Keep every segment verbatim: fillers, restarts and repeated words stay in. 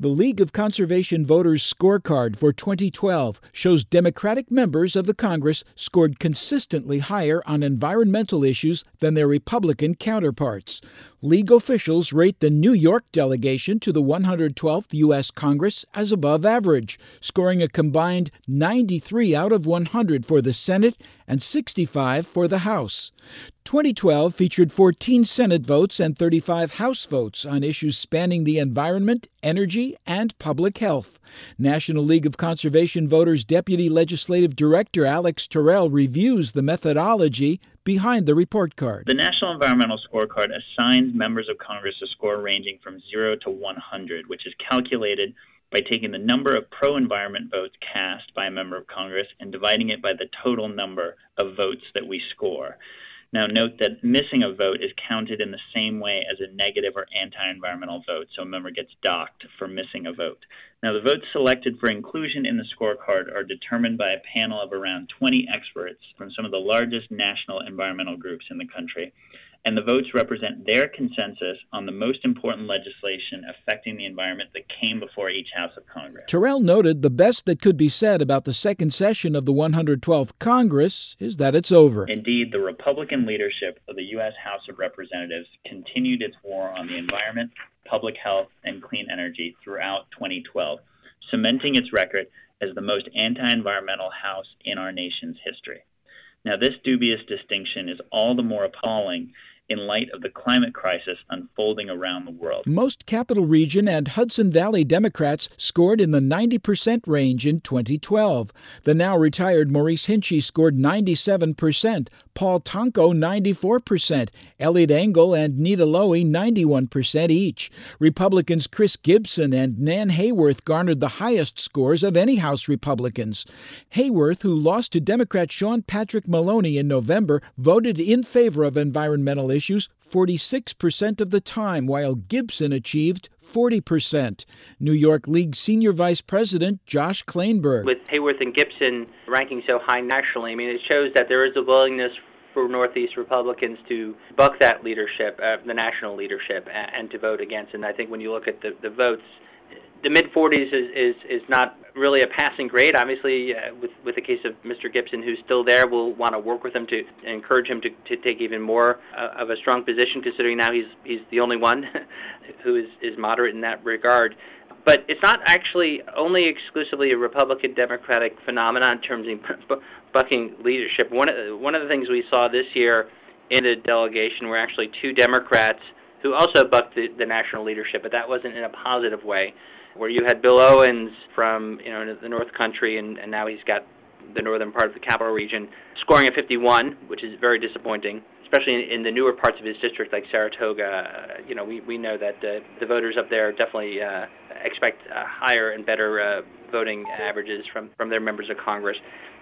The League of Conservation Voters scorecard for twenty twelve shows Democratic members of the Congress scored consistently higher on environmental issues than their Republican counterparts. League officials rate the New York delegation to the one hundred twelfth U S Congress as above average, scoring a combined ninety-three out of one hundred for the Senate and sixty-five for the House. twenty twelve featured fourteen Senate votes and thirty-five House votes on issues spanning the environment, energy, and public health. National League of Conservation Voters Deputy Legislative Director Alex Terrell reviews the methodology behind the report card. The National Environmental Scorecard assigns members of Congress a score ranging from zero to one hundred, which is calculated by taking the number of pro-environment votes cast by a member of Congress and dividing it by the total number of votes that we score. Now, note that missing a vote is counted in the same way as a negative or anti-environmental vote, so a member gets docked for missing a vote. Now, the votes selected for inclusion in the scorecard are determined by a panel of around twenty experts from some of the largest national environmental groups in the country, and the votes represent their consensus on the most important legislation affecting the environment that came before each House of Congress. Terrell noted the best that could be said about the second session of the one hundred twelfth Congress is that it's over. Indeed, the Republican leadership of the U S House of Representatives continued its war on the environment, public health, and clean energy throughout twenty twelve, cementing its record as the most anti-environmental House in our nation's history. Now, this dubious distinction is all the more appalling in light of the climate crisis unfolding around the world. Most Capital Region and Hudson Valley Democrats scored in the ninety percent range in twenty twelve. The now retired Maurice Hinchey scored ninety-seven percent, Paul Tonko ninety-four percent, Elliot Engel and Nita Lowey ninety-one percent each. Republicans Chris Gibson and Nan Hayworth garnered the highest scores of any House Republicans. Hayworth, who lost to Democrat Sean Patrick Maloney in November, voted in favor of environmental issues forty-six percent of the time, while Gibson achieved forty percent. New York League Senior Vice President Josh Kleinberg. With Hayworth and Gibson ranking so high nationally, I mean, it shows that there is a willingness for Northeast Republicans to buck that leadership, uh, the national leadership, and, and to vote against. And I think when you look at the, the votes, the mid-forties is, is, is not really a passing grade. Obviously, uh, with, with the case of Mister Gibson, who's still there, we'll want to work with him to encourage him to, to take even more uh, of a strong position, considering now he's he's the only one who is, is moderate in that regard. But it's not actually only exclusively a Republican-Democratic phenomenon in terms of bucking leadership. One of, the, one of the things we saw this year in the delegation were actually two Democrats who also bucked the, the national leadership, but that wasn't in a positive way, where you had Bill Owens from you know the North Country, and, and now he's got the northern part of the Capital Region, scoring a fifty-one, which is very disappointing, especially in, in the newer parts of his district like Saratoga. Uh, you know, we, we know that uh, the voters up there definitely uh, expect uh, higher and better uh, voting averages from, from their members of Congress.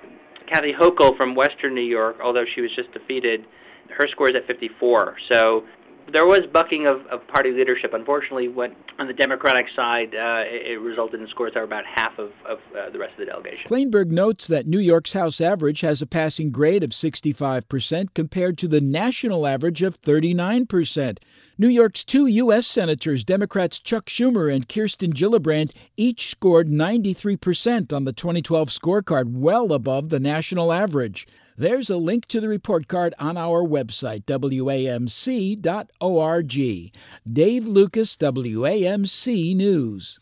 Kathy Hochul from Western New York, although she was just defeated, her score is at fifty-four. So there was bucking of, of party leadership. Unfortunately, what on the Democratic side, uh, it, it resulted in scores that were about half of, of uh, the rest of the delegation. Kleinberg notes that New York's House average has a passing grade of sixty-five percent compared to the national average of thirty-nine percent. New York's two U S senators, Democrats Chuck Schumer and Kirsten Gillibrand, each scored ninety-three percent on the twenty twelve scorecard, well above the national average. There's a link to the report card on our website, W A M C dot org. Dave Lucas, W A M C News.